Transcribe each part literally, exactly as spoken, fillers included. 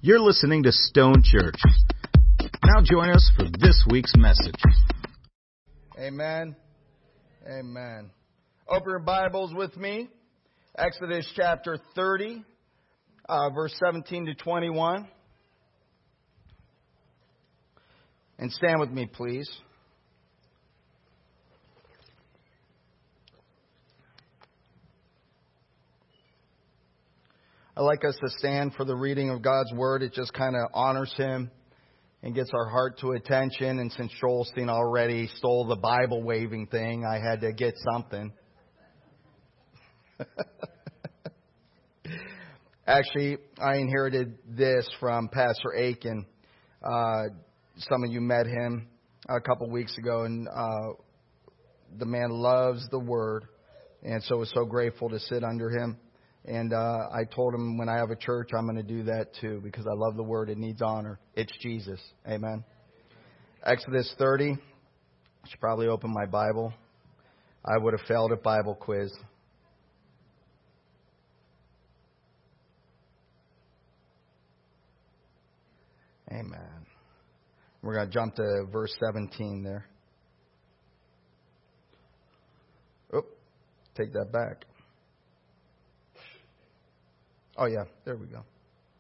You're listening to Stone Church. Now join us for this week's message. Amen. Amen. Open your Bibles with me. Exodus chapter thirty, uh, verse seventeen to twenty-one. And stand with me, please. I like us to stand for the reading of God's Word. It just kind of honors Him and gets our heart to attention. And since Joelstein already stole the Bible waving thing, I had to get something. Actually, I inherited this from Pastor Aiken. Uh, some of you met him a couple weeks ago, and uh, the man loves the Word. And so I was so grateful to sit under him. And uh, I told him when I have a church, I'm going to do that too, because I love the Word. It needs honor. It's Jesus. Amen. Exodus thirty. I should probably open my Bible. I would have failed at Bible quiz. Amen. We're going to jump to verse seventeen there. Oh, take that back. Oh, yeah, there we go.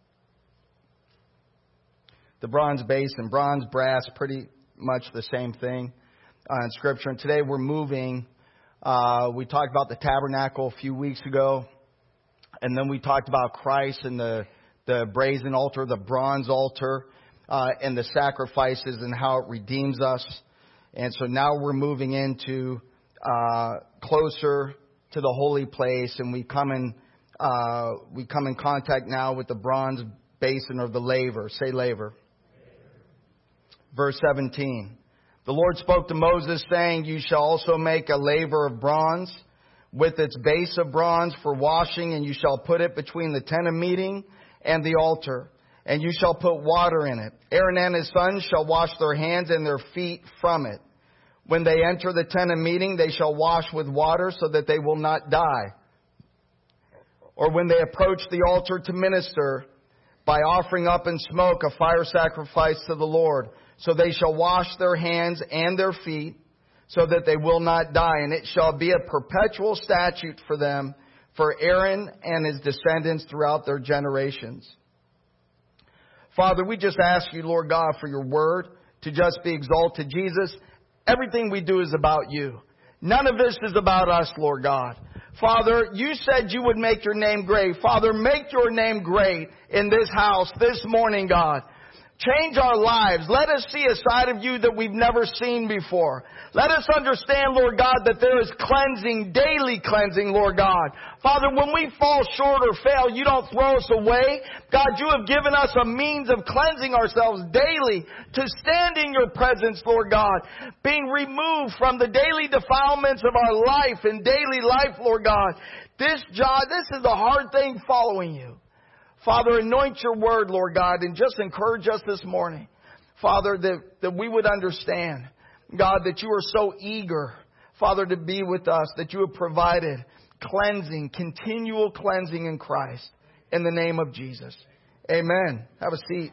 The bronze basin, bronze, brass, pretty much the same thing uh, in Scripture. And today we're moving. Uh, we talked about the tabernacle a few weeks ago. And then we talked about Christ and the, the brazen altar, the bronze altar, uh, and the sacrifices and how it redeems us. And so now we're moving into uh, closer to the holy place, and we come in Uh, we come in contact now with the bronze basin or the laver. Say laver. Verse seventeen. The Lord spoke to Moses, saying, You shall also make a laver of bronze with its base of bronze for washing, and you shall put it between the tent of meeting and the altar, and you shall put water in it. Aaron and his sons shall wash their hands and their feet from it. When they enter the tent of meeting, they shall wash with water so that they will not die. Or when they approach the altar to minister by offering up in smoke a fire sacrifice to the Lord. So they shall wash their hands and their feet so that they will not die. And it shall be a perpetual statute for them, for Aaron and his descendants throughout their generations. Father, we just ask you, Lord God, for your word to just be exalted. Jesus, everything we do is about you. None of this is about us, Lord God. Father, you said you would make your name great. Father, make your name great in this house this morning, God. Change our lives. Let us see a side of you that we've never seen before. Let us understand, Lord God, that there is cleansing, daily cleansing, Lord God. Father, when we fall short or fail, you don't throw us away. God, you have given us a means of cleansing ourselves daily to stand in your presence, Lord God. Being removed from the daily defilements of our life and daily life, Lord God. This job, this is a hard thing following you. Father, anoint your word, Lord God, and just encourage us this morning. Father, that, that we would understand, God, that you are so eager, Father, to be with us, that you have provided cleansing, continual cleansing in Christ, in the name of Jesus. Amen. Have a seat.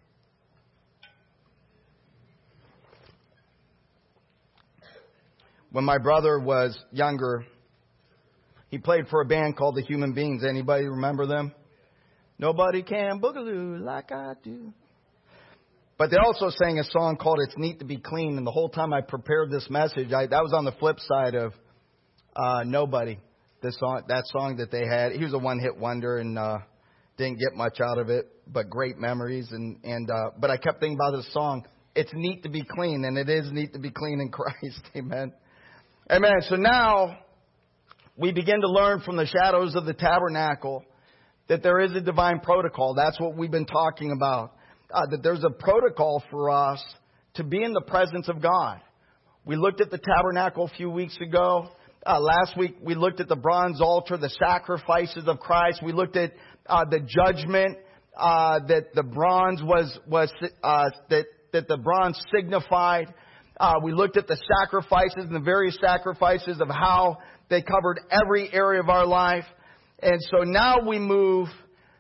When my brother was younger, he played for a band called the Human Beings. Anybody remember them? Nobody can boogaloo like I do. But they also sang a song called It's Neat to Be Clean. And the whole time I prepared this message, I, that was on the flip side of uh, Nobody. The song, that song that they had. He was a one-hit wonder and uh, didn't get much out of it, but great memories. And, and uh, But I kept thinking about this song. It's neat to be clean, and it is neat to be clean in Christ. Amen. Amen. So now we begin to learn from the shadows of the tabernacle that there is a divine protocol. That's what we've been talking about. Uh, that there's a protocol for us to be in the presence of God. We looked at the tabernacle a few weeks ago. Uh, last week we looked at the bronze altar, the sacrifices of Christ. We looked at uh, the judgment uh, that the bronze was was uh, that that the bronze signified. Uh, we looked at the sacrifices and the various sacrifices of how they covered every area of our life. And so now we move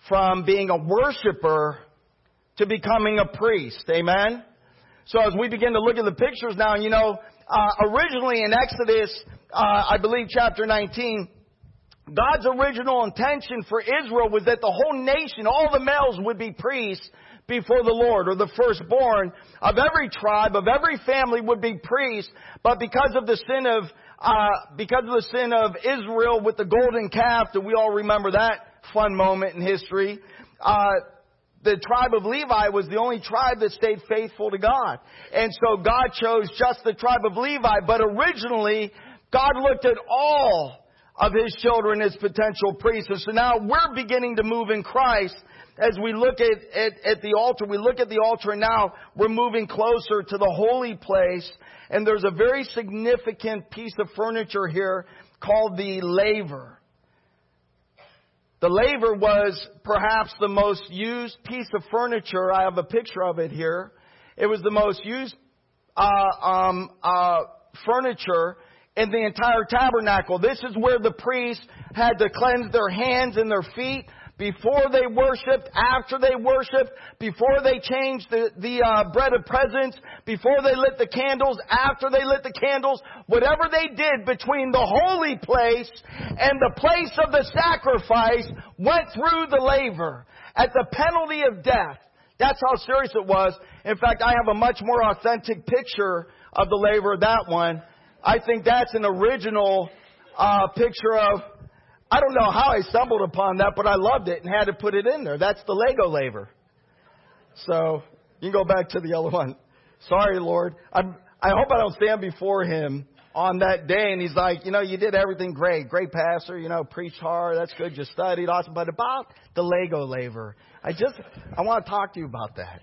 from being a worshiper to becoming a priest. Amen? So as we begin to look at the pictures now, you know, uh, originally in Exodus, uh, I believe chapter nineteen, God's original intention for Israel was that the whole nation, all the males would be priests before the Lord, or the firstborn of every tribe, of every family would be priests. But because of the sin of, uh, because of the sin of Israel with the golden calf, that we all remember that fun moment in history, uh, the tribe of Levi was the only tribe that stayed faithful to God. And so God chose just the tribe of Levi. But originally, God looked at all of His children as potential priests. And so now we're beginning to move in Christ. As we look at, at, at the altar, we look at the altar, and now we're moving closer to the holy place. And there's a very significant piece of furniture here called the laver. The laver was perhaps the most used piece of furniture. I have a picture of it here. It was the most used uh, um, uh, furniture in the entire tabernacle. This is where the priests had to cleanse their hands and their feet before they worshipped, after they worshipped, before they changed the, the uh, bread of presence, before they lit the candles, after they lit the candles. Whatever they did between the holy place and the place of the sacrifice went through the laver at the penalty of death. That's how serious it was. In fact, I have a much more authentic picture of the laver, that one. I think that's an original uh, picture of, I don't know how I stumbled upon that, but I loved it and had to put it in there. That's the Lego laver. So you can go back to the other one. Sorry, Lord. I'm, I hope I don't stand before Him on that day and He's like, you know, you did everything great. Great pastor, you know, preached hard. That's good. You studied. Awesome. But about the Lego laver, I just, I want to talk to you about that.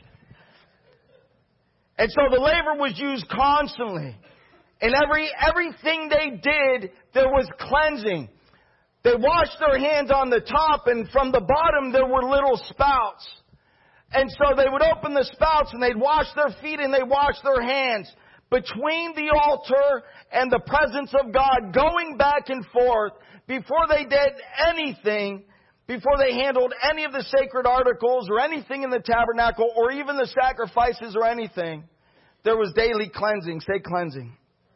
And so the laver was used constantly. And every, everything they did, there was cleansing. They washed their hands on the top, and from the bottom there were little spouts. And so they would open the spouts and they'd wash their feet and they'd wash their hands between the altar and the presence of God, going back and forth before they did anything, before they handled any of the sacred articles or anything in the tabernacle or even the sacrifices or anything. There was daily cleansing. Say cleansing.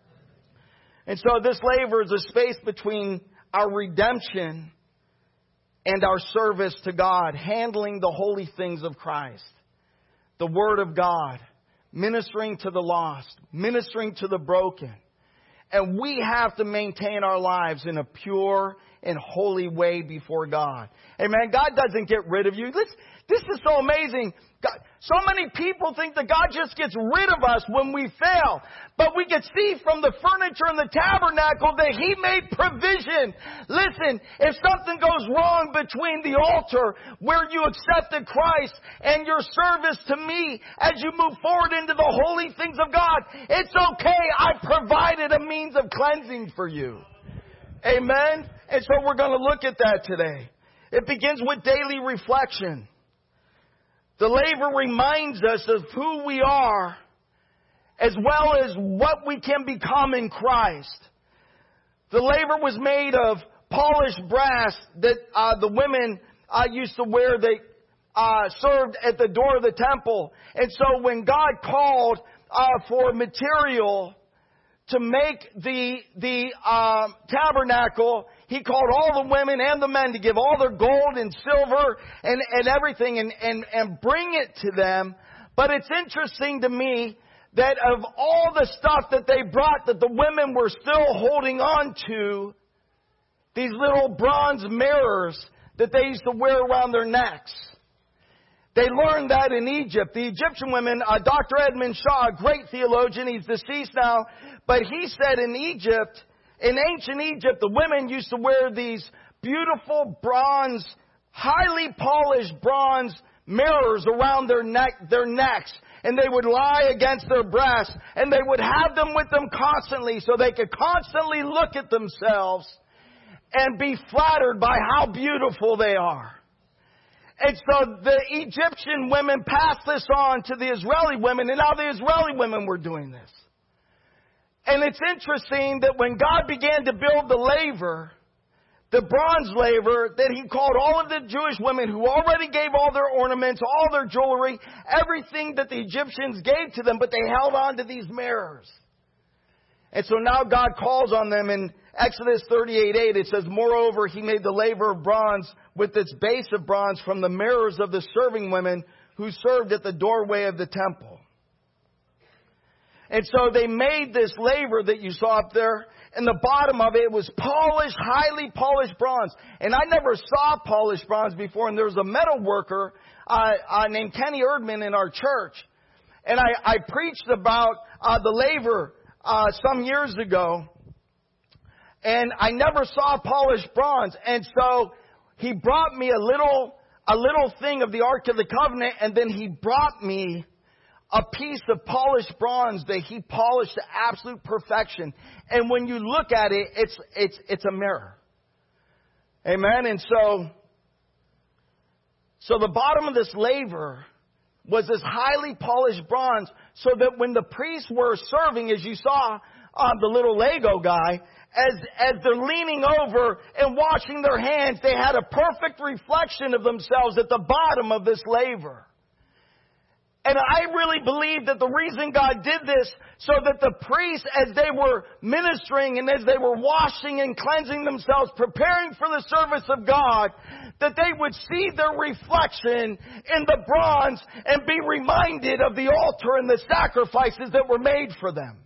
And so this laver is a space between our redemption and our service to God, handling the holy things of Christ, the Word of God, ministering to the lost, ministering to the broken. And we have to maintain our lives in a pure and holy way before God. Amen. God doesn't get rid of you. This, this is so amazing. God, so many people think that God just gets rid of us when we fail. But we can see from the furniture in the tabernacle that He made provision. Listen, if something goes wrong between the altar where you accepted Christ and your service to me as you move forward into the holy things of God, it's okay. I provided a means of cleansing for you. Amen? And so we're going to look at that today. It begins with daily reflection. The laver reminds us of who we are as well as what we can become in Christ. The laver was made of polished brass that uh, the women uh, used to wear. They uh, served at the door of the temple. And so when God called uh, for material to make the the uh, tabernacle, He called all the women and the men to give all their gold and silver and, and everything and, and, and bring it to them. But it's interesting to me that of all the stuff that they brought that the women were still holding on to, these little bronze mirrors that they used to wear around their necks. They learned that in Egypt. The Egyptian women, uh, Doctor Edmund Shaw, a great theologian, he's deceased now, but he said in Egypt, in ancient Egypt, the women used to wear these beautiful bronze, highly polished bronze mirrors around their neck, their necks. And they would lie against their breasts, and they would have them with them constantly so they could constantly look at themselves and be flattered by how beautiful they are. And so the Egyptian women passed this on to the Israeli women, and now the Israeli women were doing this. And it's interesting that when God began to build the laver, the bronze laver, that he called all of the Jewish women who already gave all their ornaments, all their jewelry, everything that the Egyptians gave to them, but they held on to these mirrors. And so now God calls on them in Exodus thirty-eight eight. It says, moreover, he made the laver of bronze with its base of bronze from the mirrors of the serving women who served at the doorway of the temple. And so they made this laver that you saw up there, and the bottom of it was polished, highly polished bronze. And I never saw polished bronze before, and there was a metal worker uh, uh, named Kenny Erdman in our church. And I, I preached about uh, the laver uh, some years ago, and I never saw polished bronze. And so he brought me a little, a little thing of the Ark of the Covenant, and then he brought me a piece of polished bronze that he polished to absolute perfection. And when you look at it, it's, it's, it's a mirror. Amen. And so, so the bottom of this laver was this highly polished bronze, so that when the priests were serving, as you saw on the little Lego guy, as, as they're leaning over and washing their hands, they had a perfect reflection of themselves at the bottom of this laver. And I really believe that the reason God did this, so that the priests, as they were ministering and as they were washing and cleansing themselves, preparing for the service of God, that they would see their reflection in the bronze and be reminded of the altar and the sacrifices that were made for them.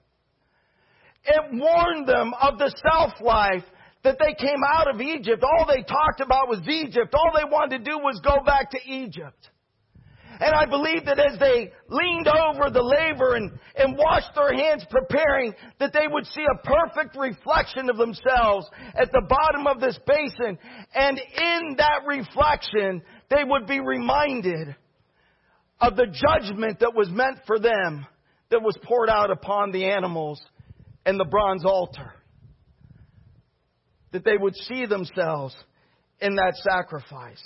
It warned them of the self-life that they came out of Egypt. All they talked about was Egypt. All they wanted to do was go back to Egypt. And I believe that as they leaned over the laver and, and washed their hands preparing, that they would see a perfect reflection of themselves at the bottom of this basin. And in that reflection, they would be reminded of the judgment that was meant for them, that was poured out upon the animals and the bronze altar. That they would see themselves in that sacrifice.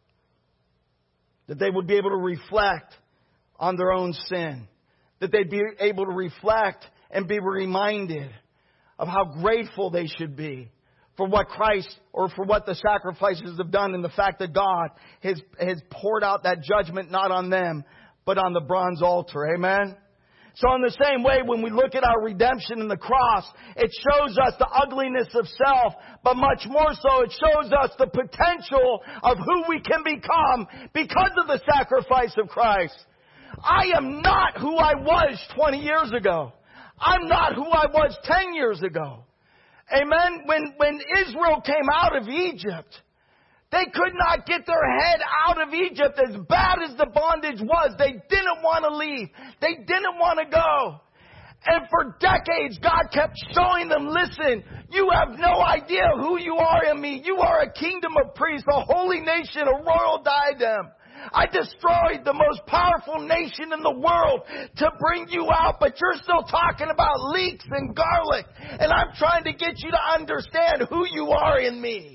That they would be able to reflect on their own sin. That they'd be able to reflect and be reminded of how grateful they should be for what Christ or for what the sacrifices have done, and the fact that God has, has poured out that judgment not on them, but on the bronze altar. Amen? So in the same way, when we look at our redemption in the cross, it shows us the ugliness of self, but much more so, it shows us the potential of who we can become because of the sacrifice of Christ. I am not who I was twenty years ago. I'm not who I was ten years ago. Amen? When, when Israel came out of Egypt, they could not get their head out of Egypt. As bad as the bondage was, they didn't want to leave. They didn't want to go. And for decades, God kept showing them, listen, you have no idea who you are in me. You are a kingdom of priests, a holy nation, a royal diadem. I destroyed the most powerful nation in the world to bring you out, but you're still talking about leeks and garlic. And I'm trying to get you to understand who you are in me.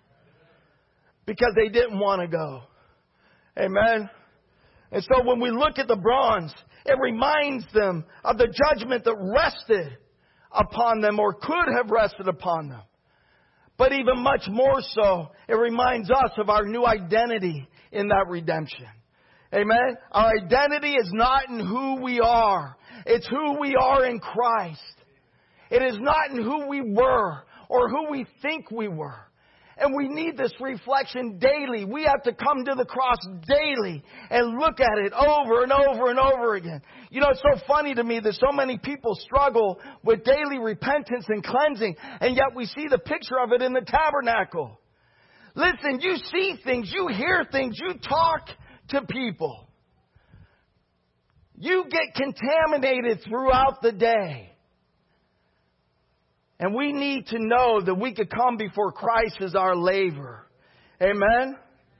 Because they didn't want to go. Amen. And so when we look at the bronze, it reminds them of the judgment that rested upon them, or could have rested upon them. But even much more so, it reminds us of our new identity in that redemption. Amen. Our identity is not in who we are. It's who we are in Christ. It is not in who we were or who we think we were. And we need this reflection daily. We have to come to the cross daily and look at it over and over and over again. You know, it's so funny to me that so many people struggle with daily repentance and cleansing, and yet we see the picture of it in the tabernacle. Listen, you see things, you hear things, you talk to people. You get contaminated throughout the day. And we need to know that we could come before Christ as our laver. Amen?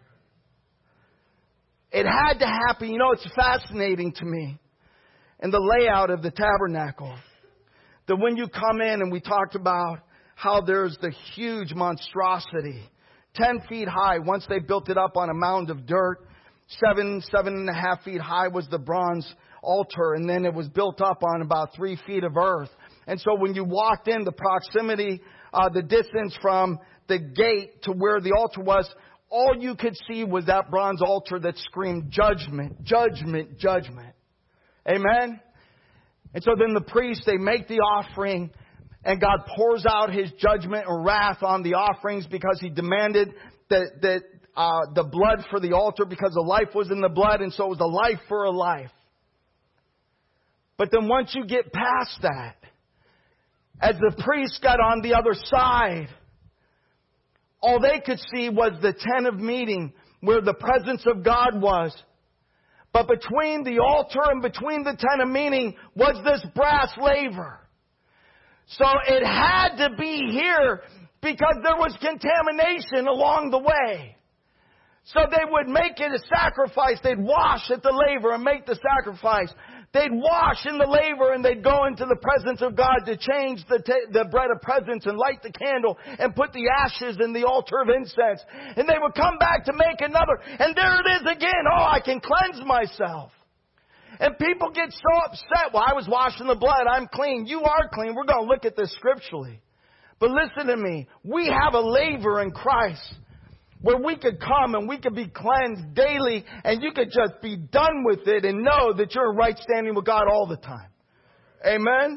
It had to happen. You know, it's fascinating to me in the layout of the tabernacle, that when you come in, and we talked about how there's the huge monstrosity, ten feet high. Once they built it up on a mound of dirt, seven, seven and a half feet high was the bronze altar, and then it was built up on about three feet of earth. And so when you walked in, the proximity, uh, the distance from the gate to where the altar was, all you could see was that bronze altar that screamed judgment, judgment, judgment. Amen? And so then the priests, they make the offering, and God pours out His judgment and wrath on the offerings because He demanded that, that uh, the blood for the altar, because the life was in the blood, and so it was a life for a life. But then once you get past that, as the priests got on the other side, all they could see was the tent of meeting where the presence of God was. But between the altar and between the tent of meeting was this brass laver. So it had to be here because there was contamination along the way. So they would make it a sacrifice. They'd wash at the laver and make the sacrifice. They'd wash in the laver and they'd go into the presence of God to change the, t- the bread of presence and light the candle and put the ashes in the altar of incense. And they would come back to make another. And there it is again. Oh, I can cleanse myself. And people get so upset. Well, I was washing the blood. I'm clean. You are clean. We're going to look at this scripturally. But listen to me. We have a laver in Christ where we could come and we could be cleansed daily, and you could just be done with it and know that you're in right standing with God all the time. Amen?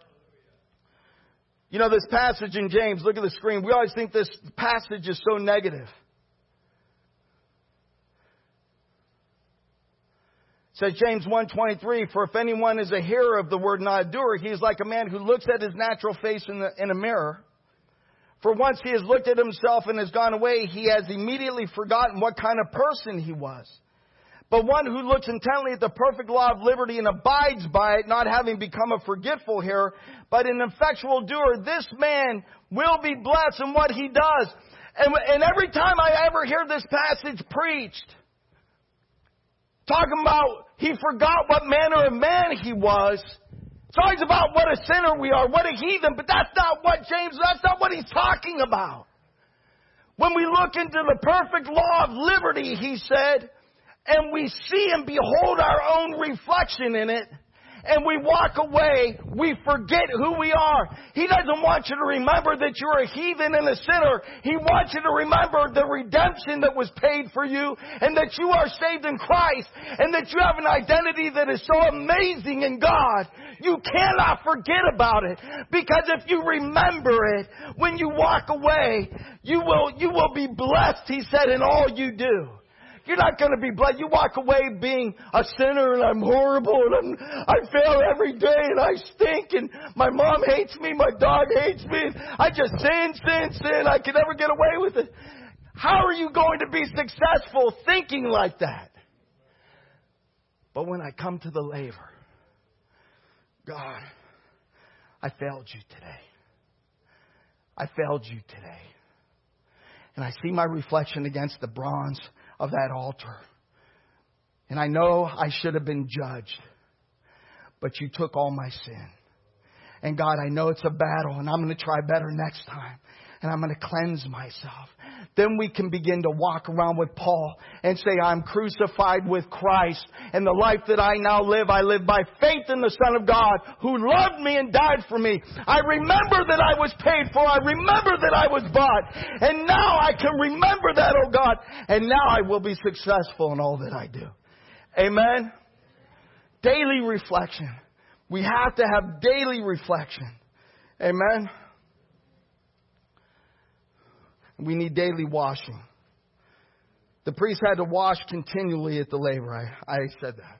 You know, this passage in James, look at the screen. We always think this passage is so negative. It says James one twenty-three, for if anyone is a hearer of the word, not a doer, he is like a man who looks at his natural face in, the, in a mirror. For once he has looked at himself and has gone away, he has immediately forgotten what kind of person he was. But one who looks intently at the perfect law of liberty and abides by it, not having become a forgetful hearer, but an effectual doer, this man will be blessed in what he does. And, and every time I ever hear this passage preached, talking about he forgot what manner of man he was, it's always about what a sinner we are, what a heathen, but that's not what James, that's not what he's talking about. When we look into the perfect law of liberty, he said, and we see and behold our own reflection in it, and we walk away, we forget who we are. He doesn't want you to remember that you're a heathen and a sinner. He wants you to remember the redemption that was paid for you, and that you are saved in Christ, and that you have an identity that is so amazing in God. You cannot forget about it, because if you remember it, when you walk away, you will, you will be blessed, he said, in all you do. You're not going to be blessed. You walk away being a sinner and I'm horrible and I'm, I fail every day and I stink and my mom hates me, my dog hates me. And I just sin, sin, sin. I can never get away with it. How are you going to be successful thinking like that? But when I come to the laver, God, I failed you today. I failed you today. And I see my reflection against the bronze of that altar. And I know I should have been judged. But you took all my sin. And God, I know it's a battle and I'm going to try better next time. And I'm going to cleanse myself. Then we can begin to walk around with Paul and say, I'm crucified with Christ. And the life that I now live, I live by faith in the Son of God who loved me and died for me. I remember that I was paid for. I remember that I was bought. And now I can remember that, oh God. And now I will be successful in all that I do. Amen. Daily reflection. We have to have daily reflection. Amen. We need daily washing. The priest had to wash continually at the laver. I, I said that.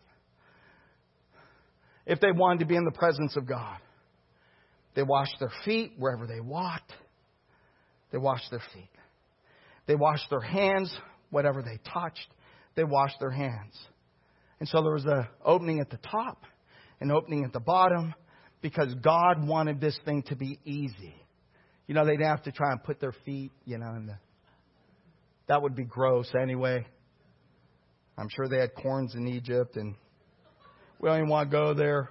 If they wanted to be in the presence of God, they washed their feet wherever they walked. They washed their feet. They washed their hands, whatever they touched. They washed their hands. And so there was an opening at the top, an opening at the bottom, because God wanted this thing to be easy. You know, they'd have to try and put their feet, you know, in the... That would be gross anyway. I'm sure they had corns in Egypt, and we don't even want to go there.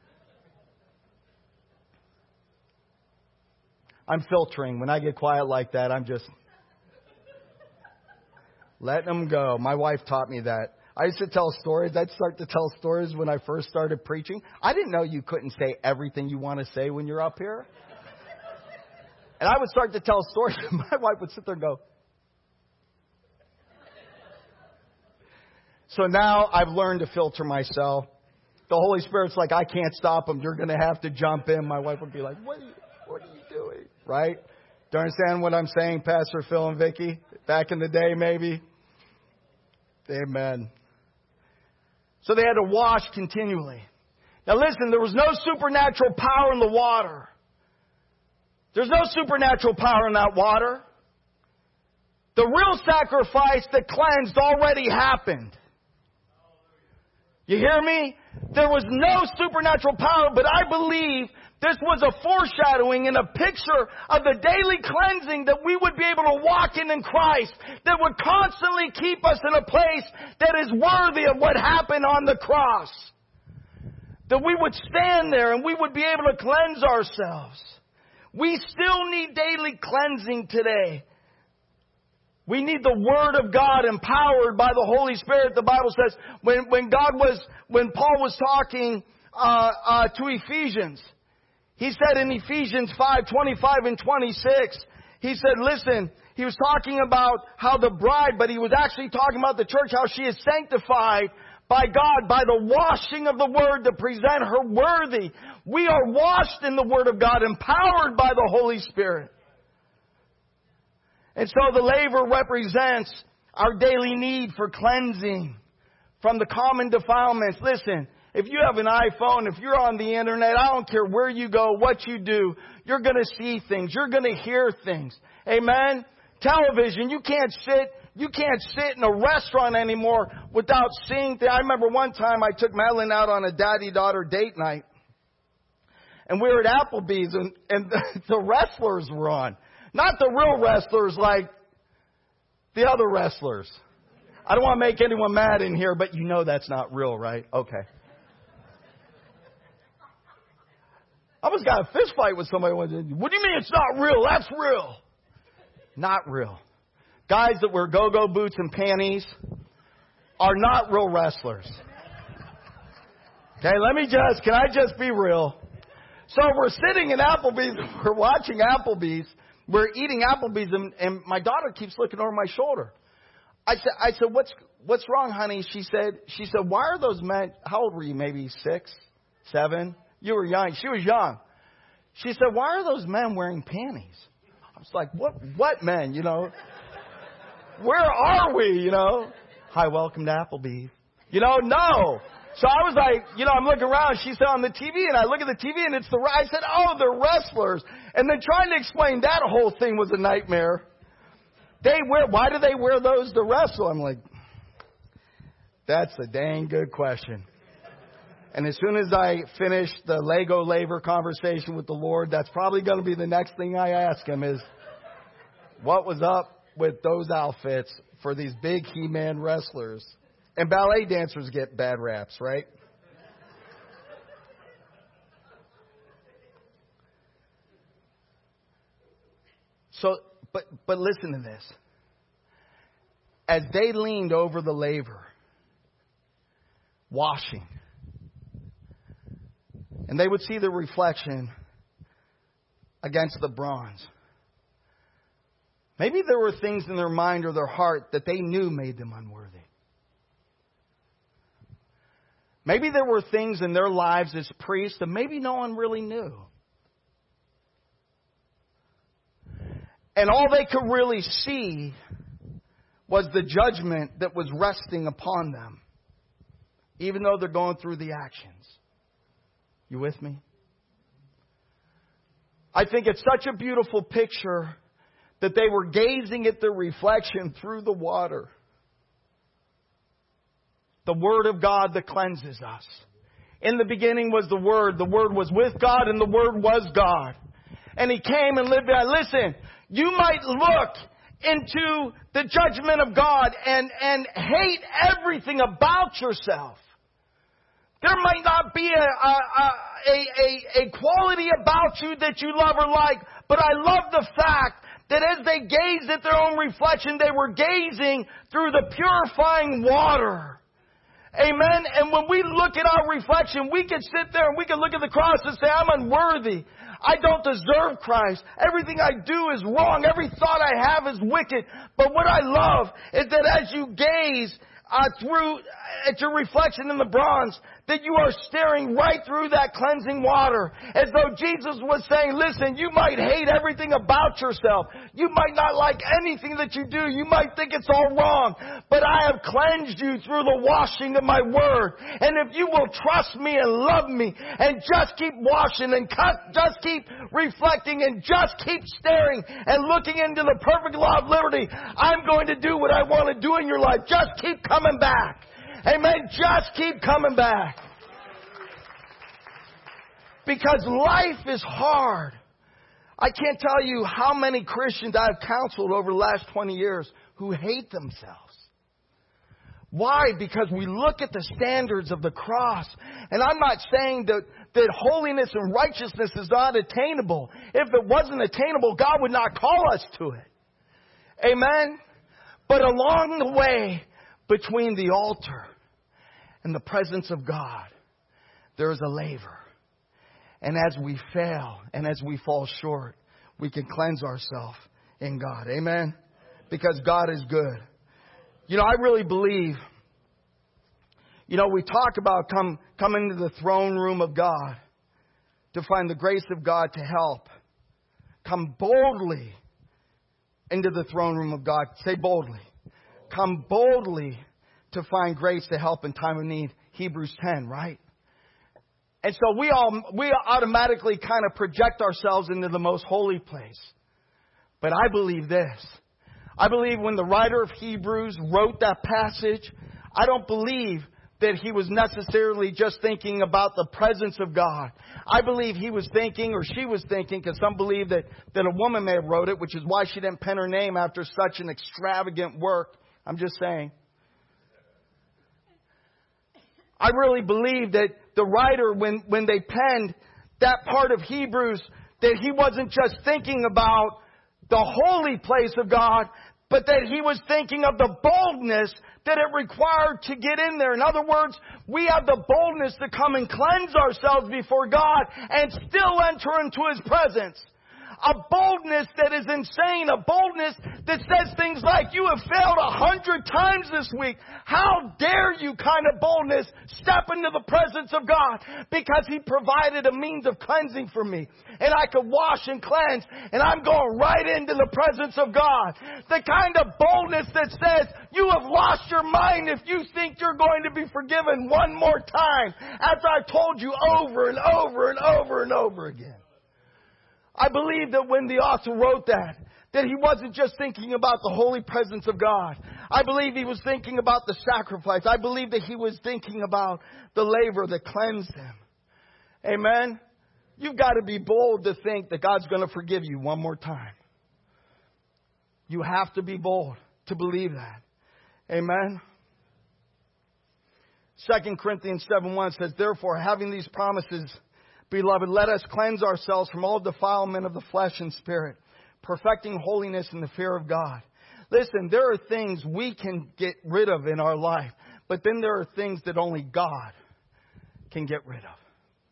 I'm filtering. When I get quiet like that, I'm just letting them go. My wife taught me that. I used to tell stories. I'd start to tell stories when I first started preaching. I didn't know you couldn't say everything you want to say when you're up here. And I would start to tell stories, and my wife would sit there and go. So now I've learned to filter myself. The Holy Spirit's like, I can't stop him. You're going to have to jump in. My wife would be like, what are you, what are you doing? Right? Do you understand what I'm saying, Pastor Phil and Vicky? Back in the day, maybe. Amen. So they had to wash continually. Now listen, there was no supernatural power in the water. There's no supernatural power in that water. The real sacrifice that cleansed already happened. You hear me? There was no supernatural power, but I believe this was a foreshadowing and a picture of the daily cleansing that we would be able to walk in in Christ, that would constantly keep us in a place that is worthy of what happened on the cross. That we would stand there and we would be able to cleanse ourselves. We still need daily cleansing today. We need the Word of God empowered by the Holy Spirit. The Bible says when, when God was, when Paul was talking uh, uh, to Ephesians, he said in Ephesians five, twenty-five and twenty-six, he said, listen, he was talking about how the bride, but he was actually talking about the church, how she is sanctified by God, by the washing of the Word to present her worthy. We are washed in the Word of God, empowered by the Holy Spirit. And so the laver represents our daily need for cleansing from the common defilements. Listen, if you have an iPhone, if you're on the internet, I don't care where you go, what you do, you're going to see things. You're going to hear things. Amen? Television, you can't sit, you can't sit in a restaurant anymore without seeing things. I remember one time I took Madeline out on a daddy-daughter date night. And we were at Applebee's and, and the, the wrestlers were on. Not the real wrestlers like the other wrestlers. I don't want to make anyone mad in here, but you know that's not real, right? Okay. I almost got a fist fight with somebody. What do you mean it's not real? That's real. Not real. Guys that wear go-go boots and panties are not real wrestlers. Okay, let me just, can I just be real? So we're sitting in Applebee's, we're watching Applebee's. We're eating Applebee's, and, and my daughter keeps looking over my shoulder. I said, I said, what's what's wrong, honey? She said, she said, why are those men? How old were you? Maybe six, seven. You were young. She was young. She said, why are those men wearing panties? I was like, what? What men? You know, where are we? You know, hi, welcome to Applebee's. You know, no. So I was like, you know, I'm looking around. She said on the T V, and I look at the T V, and it's the. I said, oh, they're wrestlers. And then trying to explain that whole thing was a nightmare. They wear. Why do they wear those to wrestle? I'm like, that's a dang good question. And as soon as I finish the Lego laver conversation with the Lord, that's probably going to be the next thing I ask him is, what was up with those outfits for these big He-Man wrestlers? And ballet dancers get bad raps, right? So, but but listen to this. As they leaned over the laver, washing, and they would see the reflection against the bronze. Maybe there were things in their mind or their heart that they knew made them unworthy. Maybe there were things in their lives as priests that maybe no one really knew. And all they could really see was the judgment that was resting upon them, even though they're going through the actions. You with me? I think it's such a beautiful picture that they were gazing at their reflection through the water. The Word of God that cleanses us. In the beginning was the Word. The Word was with God and the Word was God. And He came and lived there. Listen, you might look into the judgment of God and, and hate everything about yourself. There might not be a, a, a, a, a quality about you that you love or like, but I love the fact that as they gazed at their own reflection, they were gazing through the purifying water. Amen. And when we look at our reflection, we can sit there and we can look at the cross and say, I'm unworthy. I don't deserve Christ. Everything I do is wrong. Every thought I have is wicked. But what I love is that as you gaze uh, through at your reflection in the bronze, that you are staring right through that cleansing water. As though Jesus was saying, listen, you might hate everything about yourself. You might not like anything that you do. You might think it's all wrong. But I have cleansed you through the washing of my word. And if you will trust me and love me and just keep washing and just keep reflecting and just keep staring and looking into the perfect law of liberty, I'm going to do what I want to do in your life. Just keep coming back. Amen. Just keep coming back. Because life is hard. I can't tell you how many Christians I've counseled over the last twenty years who hate themselves. Why? Because we look at the standards of the cross. And I'm not saying that, that holiness and righteousness is not attainable. If it wasn't attainable, God would not call us to it. Amen? But along the way, between the altar and the presence of God, there is a laver. And as we fail and as we fall short, we can cleanse ourselves in God. Amen? Because God is good. You know, I really believe, you know, we talk about come coming to the throne room of God to find the grace of God to help. Come boldly into the throne room of God. Say boldly. Come boldly to find grace to help in time of need. Hebrews ten, right? And so we all we automatically kind of project ourselves into the most holy place. But I believe this. I believe when the writer of Hebrews wrote that passage, I don't believe that he was necessarily just thinking about the presence of God. I believe he was thinking, or she was thinking, because some believe that, that a woman may have wrote it, which is why she didn't pen her name after such an extravagant work. I'm just saying. I really believe that the writer, when, when they penned that part of Hebrews, that he wasn't just thinking about the holy place of God, but that he was thinking of the boldness that it required to get in there. In other words, we have the boldness to come and cleanse ourselves before God and still enter into His presence. A boldness that is insane. A boldness that says things like, you have failed a hundred times this week. How dare you kind of boldness step into the presence of God, because He provided a means of cleansing for me. And I could wash and cleanse, and I'm going right into the presence of God. The kind of boldness that says, you have lost your mind if you think you're going to be forgiven one more time, as I've told you over and over and over and over again. I believe that when the author wrote that, that he wasn't just thinking about the holy presence of God. I believe he was thinking about the sacrifice. I believe that he was thinking about the laver that cleansed him. Amen? You've got to be bold to think that God's going to forgive you one more time. You have to be bold to believe that. Amen? Second Corinthians seven one says, therefore, having these promises, beloved, let us cleanse ourselves from all defilement of the flesh and spirit, perfecting holiness in the fear of God. Listen, there are things we can get rid of in our life, but then there are things that only God can get rid of.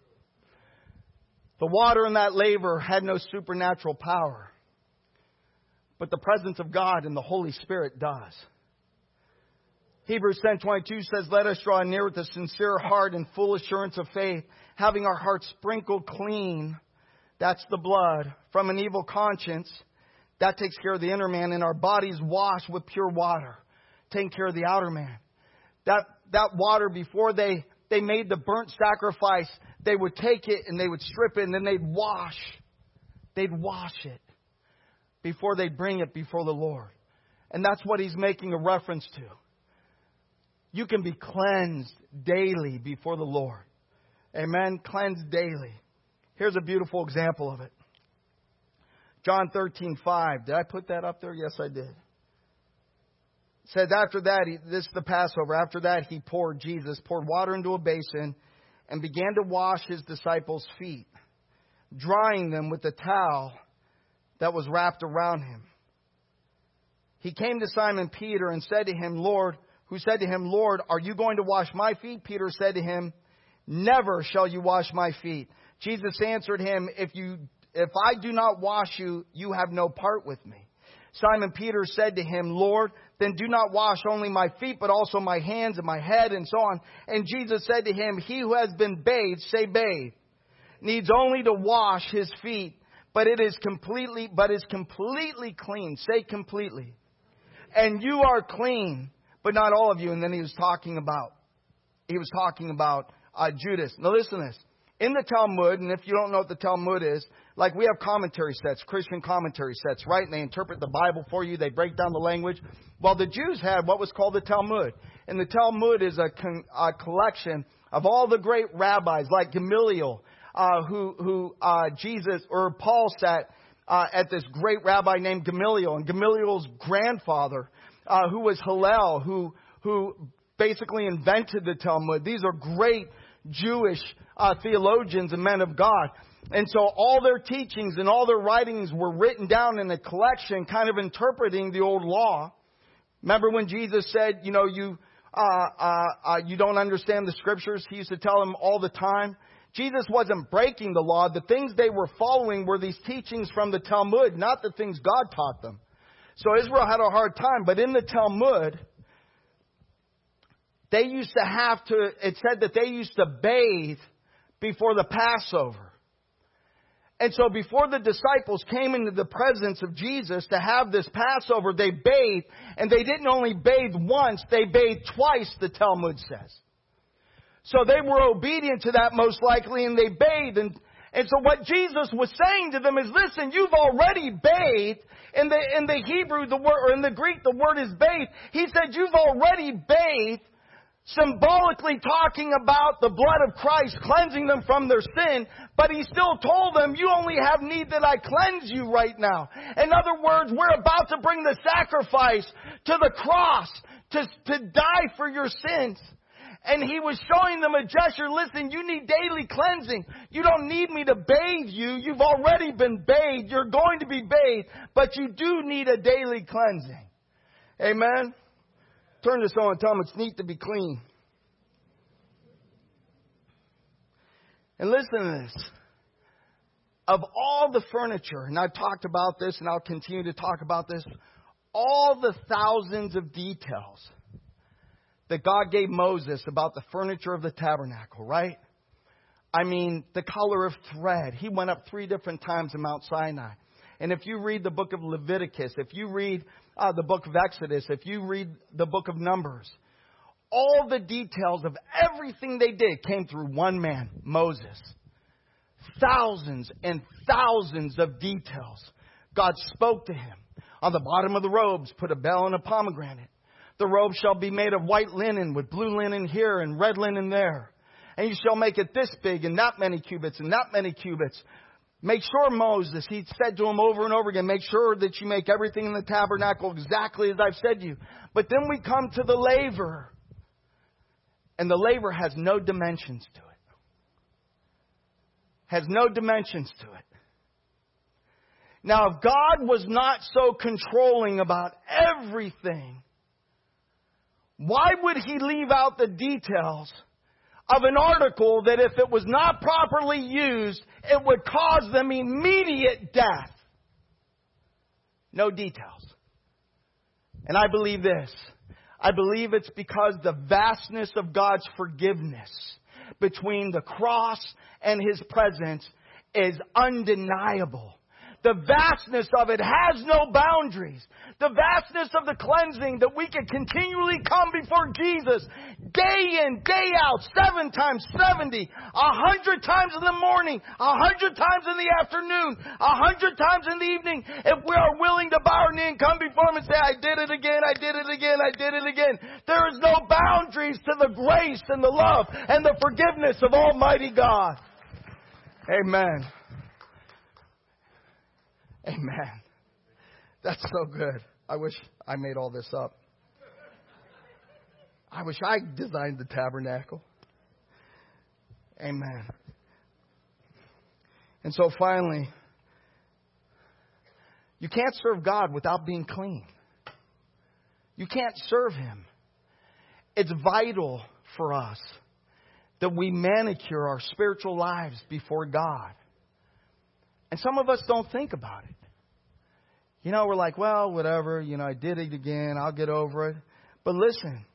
The water in that laver had no supernatural power, but the presence of God and the Holy Spirit does. Hebrews ten twenty-two says, let us draw near with a sincere heart and full assurance of faith, having our hearts sprinkled clean, that's the blood, from an evil conscience. That takes care of the inner man, and our bodies washed with pure water, taking care of the outer man. That that water, before they, they made the burnt sacrifice, they would take it and they would strip it, and then they'd wash. They'd wash it before they bring it before the Lord. And that's what he's making a reference to. You can be cleansed daily before the Lord. Amen. Cleansed daily. Here's a beautiful example of it. John thirteen five. Did I put that up there? Yes, I did. It says after that, he, this is the Passover. After that, he poured, Jesus poured water into a basin and began to wash his disciples' feet, drying them with the towel that was wrapped around him. He came to Simon Peter and said to him, Lord, who said to him, Lord, are you going to wash my feet? Peter said to him, never shall you wash my feet. Jesus answered him, if you, if I do not wash you, you have no part with me. Simon Peter said to him, Lord, then do not wash only my feet, but also my hands and my head, and so on. And Jesus said to him, he who has been bathed, say bathed, needs only to wash his feet, but it is completely, but is completely clean. Say completely. And you are clean, but not all of you. And then he was talking about, he was talking about uh, Judas. Now listen to this. In the Talmud, and if you don't know what the Talmud is, like we have commentary sets, Christian commentary sets, right? And they interpret the Bible for you. They break down the language. Well, the Jews had what was called the Talmud. And the Talmud is a, con- a collection of all the great rabbis like Gamaliel, uh, who, who uh, Jesus or Paul sat uh, at this great rabbi named Gamaliel. And Gamaliel's grandfather, uh, who was Hillel, who, who basically invented the Talmud. These are great Jewish uh, theologians and men of God. And so all their teachings and all their writings were written down in a collection kind of interpreting the old law. Remember when Jesus said, you know, you uh, uh, uh, you don't understand the scriptures? He used to tell them all the time. Jesus wasn't breaking the law. The things they were following were these teachings from the Talmud, not the things God taught them. So Israel had a hard time. But in the Talmud, they used to have to, it said that they used to bathe before the Passover. And so before the disciples came into the presence of Jesus to have this Passover, they bathed. And they didn't only bathe once, they bathed twice, the Talmud says. So they were obedient to that most likely, and they bathed. And, and so what Jesus was saying to them is, listen, you've already bathed. In the, in the Hebrew, the word, or in the Greek, the word is bathed. He said, you've already bathed, symbolically talking about the blood of Christ cleansing them from their sin, but he still told them, you only have need that I cleanse you right now. In other words, we're about to bring the sacrifice to the cross to, to die for your sins. And he was showing them a gesture. Listen, you need daily cleansing. You don't need me to bathe you. You've already been bathed. You're going to be bathed, but you do need a daily cleansing. Amen? Turn to someone and tell them it's neat to be clean. And listen to this. Of all the furniture, and I've talked about this and I'll continue to talk about this, all the thousands of details that God gave Moses about the furniture of the tabernacle, right? I mean, the color of thread. He went up three different times in Mount Sinai. And if you read the book of Leviticus, if you read uh, the book of Exodus, if you read the book of Numbers, all the details of everything they did came through one man, Moses. Thousands and thousands of details. God spoke to him. On the bottom of the robes, put a bell and a pomegranate. The robe shall be made of white linen with blue linen here and red linen there. And you shall make it this big and that many cubits and that many cubits. Make sure, Moses, he said to him over and over again, make sure that you make everything in the tabernacle exactly as I've said to you. But then we come to the laver. And the laver has no dimensions to it. Has no dimensions to it. Now, if God was not so controlling about everything, why would he leave out the details of an article that if it was not properly used, it would cause them immediate death? No details. And I believe this. I believe it's because the vastness of God's forgiveness between the cross and his presence is undeniable. The vastness of it has no boundaries. The vastness of the cleansing that we can continually come before Jesus day in, day out, seven times, seventy, a hundred times in the morning, a hundred times in the afternoon, a hundred times in the evening. If we are willing to bow our knee and come before him and say, I did it again, I did it again, I did it again. There is no boundaries to the grace and the love and the forgiveness of Almighty God. Amen. Amen. That's so good. I wish I made all this up. I wish I designed the tabernacle. Amen. And so finally, you can't serve God without being clean. You can't serve him. it's vital for us that we manicure our spiritual lives before God. And some of us don't think about it. You know, we're like, well, whatever, you know, I did it again, I'll get over it. But listen,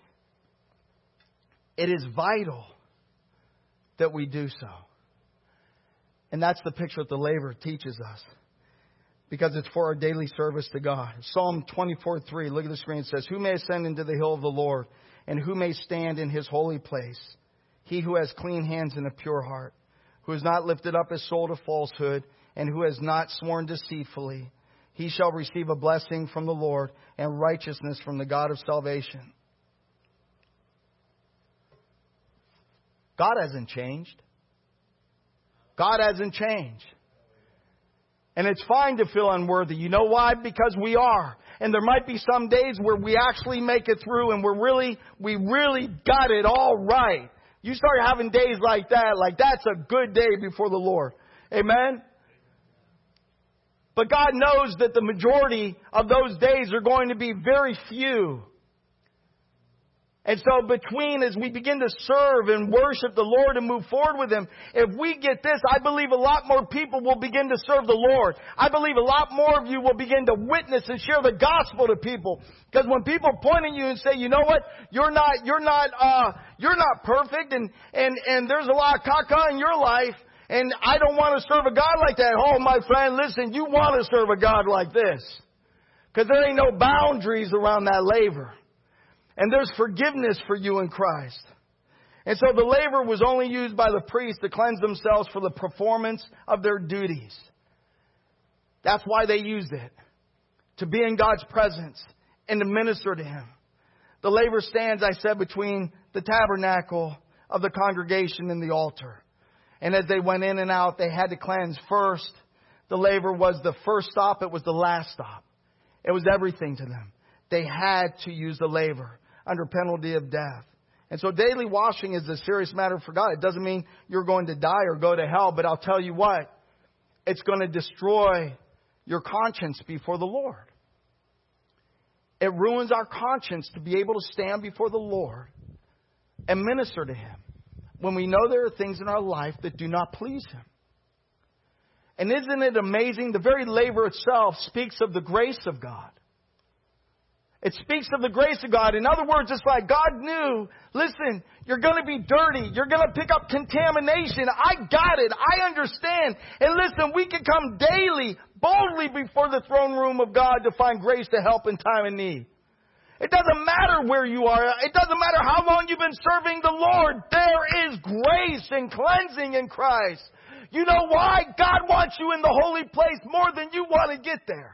it is vital that we do so. And that's the picture that the laver teaches us. Because it's for our daily service to God. Psalm twenty-four three, look at the screen, it says, who may ascend into the hill of the Lord, and who may stand in His holy place? He who has clean hands and a pure heart, who has not lifted up his soul to falsehood, and who has not sworn deceitfully. He shall receive a blessing from the Lord and righteousness from the God of salvation. God hasn't changed. God hasn't changed. And it's fine to feel unworthy. You know why? Because we are. And there might be some days where we actually make it through and we're really, we really got it all right. You start having days like that, like that's a good day before the Lord. Amen? But God knows that the majority of those days are going to be very few. And so between, as we begin to serve and worship the Lord and move forward with Him, if we get this, I believe a lot more people will begin to serve the Lord. I believe a lot more of you will begin to witness and share the gospel to people. Because when people point at you and say, you know what, you're not, you're not, uh, you're not perfect, and, and, and there's a lot of caca in your life, and I don't want to serve a God like that. Oh, my friend, listen, you want to serve a God like this. Because there ain't no boundaries around that laver. And there's forgiveness for you in Christ. And so the laver was only used by the priests to cleanse themselves for the performance of their duties. That's why they used it. To be in God's presence and to minister to Him. The laver stands, I said, between the tabernacle of the congregation and the altar. And as they went in and out, they had to cleanse first. The laver was the first stop. It was the last stop. It was everything to them. They had to use the laver under penalty of death. And so daily washing is a serious matter for God. It doesn't mean you're going to die or go to hell, but I'll tell you what, it's going to destroy your conscience before the Lord. It ruins our conscience to be able to stand before the Lord and minister to Him when we know there are things in our life that do not please Him. And isn't it amazing? The very laver itself speaks of the grace of God. It speaks of the grace of God. In other words, it's like God knew, listen, you're going to be dirty. You're going to pick up contamination. I got it. I understand. And listen, we can come daily, boldly before the throne room of God to find grace to help in time of need. It doesn't matter where you are. It doesn't matter how long you've been serving the Lord. There is grace and cleansing in Christ. You know why? God wants you in the holy place more than you want to get there.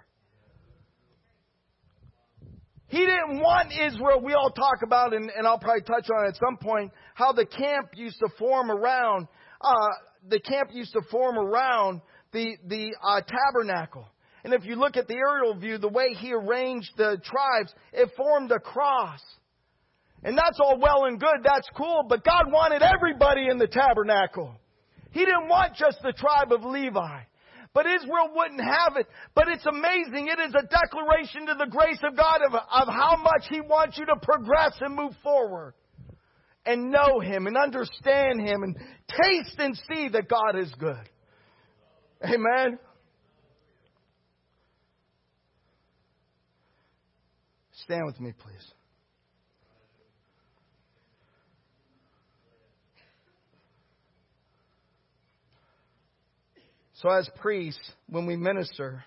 He didn't want Israel. We all talk about, and, and I'll probably touch on it at some point, how the camp used to form around, uh, the camp used to form around the, the uh, tabernacle. And if you look at the aerial view, the way He arranged the tribes, it formed a cross. And that's all well and good. That's cool. But God wanted everybody in the tabernacle. He didn't want just the tribe of Levi. But Israel wouldn't have it. But it's amazing. It is a declaration to the grace of God of, of how much He wants you to progress and move forward. And know Him and understand Him and taste and see that God is good. Amen. Stand with me, please. So as priests, when we minister,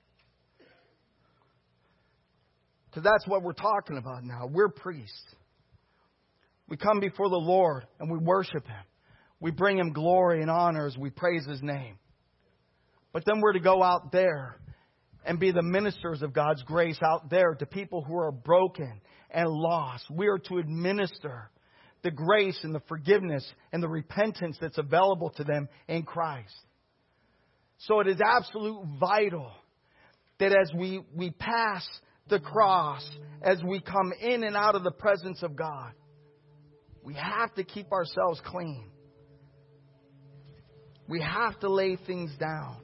because that's what we're talking about now. We're priests. We come before the Lord and we worship Him. We bring Him glory and honor as we praise His name. But then we're to go out there and be the ministers of God's grace out there to people who are broken and lost. We are to administer the grace and the forgiveness and the repentance that's available to them in Christ. So it is absolute vital that as we, we pass the cross, as we come in and out of the presence of God, we have to keep ourselves clean. We have to lay things down.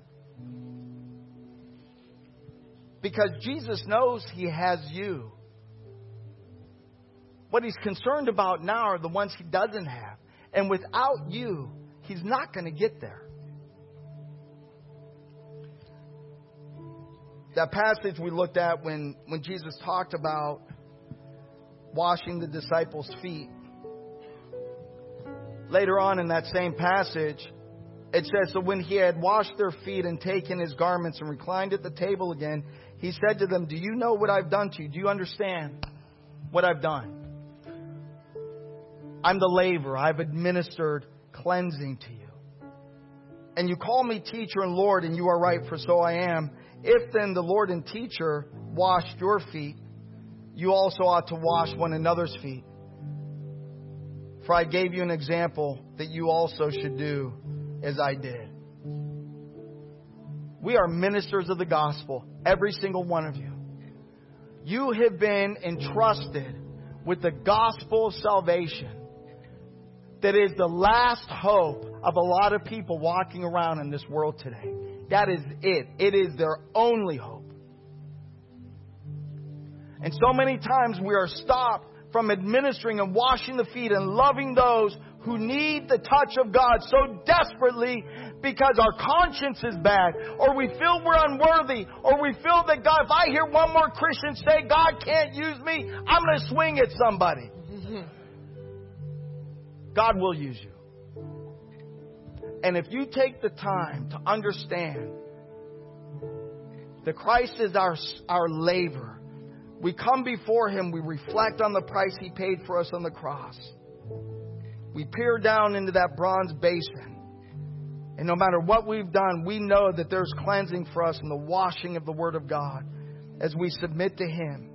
Because Jesus knows He has you. What He's concerned about now are the ones He doesn't have. And without you, He's not going to get there. That passage we looked at when, when Jesus talked about washing the disciples' feet. Later on in that same passage, it says, so when He had washed their feet and taken His garments and reclined at the table again, He said to them, do you know what I've done to you? Do you understand what I've done? I'm the laver. I've administered cleansing to you. And you call me teacher and Lord, and you are right, for so I am. If then the Lord and teacher washed your feet, you also ought to wash one another's feet. For I gave you an example that you also should do as I did. We are ministers of the gospel, every single one of you. You have been entrusted with the gospel of salvation that is the last hope of a lot of people walking around in this world today. That is it. It is their only hope. And so many times we are stopped from administering and washing the feet and loving those who need the touch of God so desperately because our conscience is bad, or we feel we're unworthy, or we feel that God, if I hear one more Christian say God can't use me, I'm going to swing at somebody. God will use you. And if you take the time to understand that Christ is our, our laver, we come before Him, we reflect on the price He paid for us on the cross. We peer down into that bronze basin. And no matter what we've done, we know that there's cleansing for us in the washing of the Word of God as we submit to Him.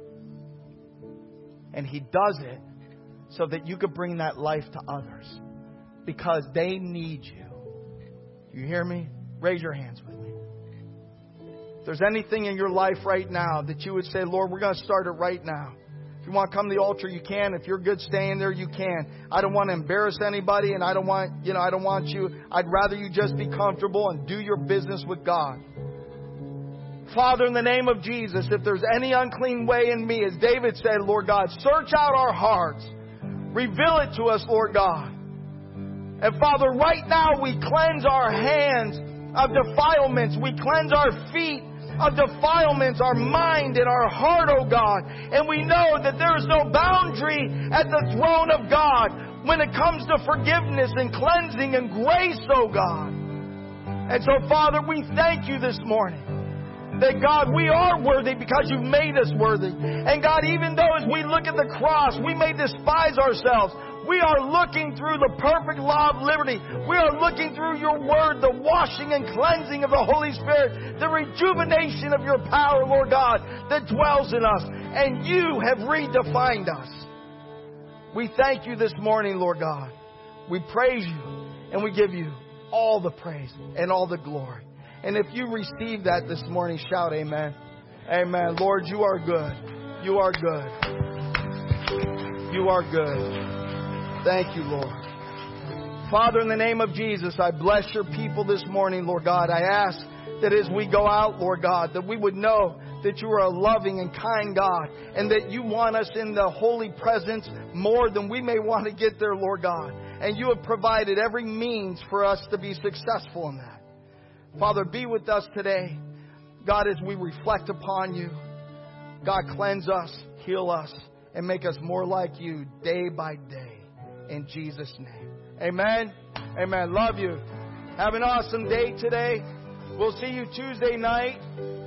And He does it so that you could bring that life to others because they need you. Do you hear me? Raise your hands with me. If there's anything in your life right now that you would say, Lord, we're going to start it right now. If you want to come to the altar, you can. If you're good staying there, you can. I don't want to embarrass anybody, and I don't want, you know, I don't want you. I'd rather you just be comfortable and do your business with God. Father, in the name of Jesus, if there's any unclean way in me, as David said, Lord God, search out our hearts. Reveal it to us, Lord God. And Father, right now we cleanse our hands of defilements. We cleanse our feet of defilements, our mind and our heart, oh God. And we know that there is no boundary at the throne of God when it comes to forgiveness and cleansing and grace, oh God. And so, Father, we thank you this morning that, God, we are worthy because you've made us worthy. And God, even though as we look at the cross, we may despise ourselves, we are looking through the perfect law of liberty. We are looking through your word, the washing and cleansing of the Holy Spirit, the rejuvenation of your power, Lord God, that dwells in us. And you have redefined us. We thank you this morning, Lord God. We praise you and we give you all the praise and all the glory. And if you receive that this morning, shout amen. Amen. Lord, you are good. You are good. You are good. Thank you, Lord. Father, in the name of Jesus, I bless your people this morning, Lord God. I ask that as we go out, Lord God, that we would know that you are a loving and kind God and that you want us in the holy presence more than we may want to get there, Lord God. And you have provided every means for us to be successful in that. Father, be with us today. God, as we reflect upon you, God, cleanse us, heal us, and make us more like you day by day. In Jesus' name. Amen. Amen. Love you. Have an awesome day today. We'll see you Tuesday night.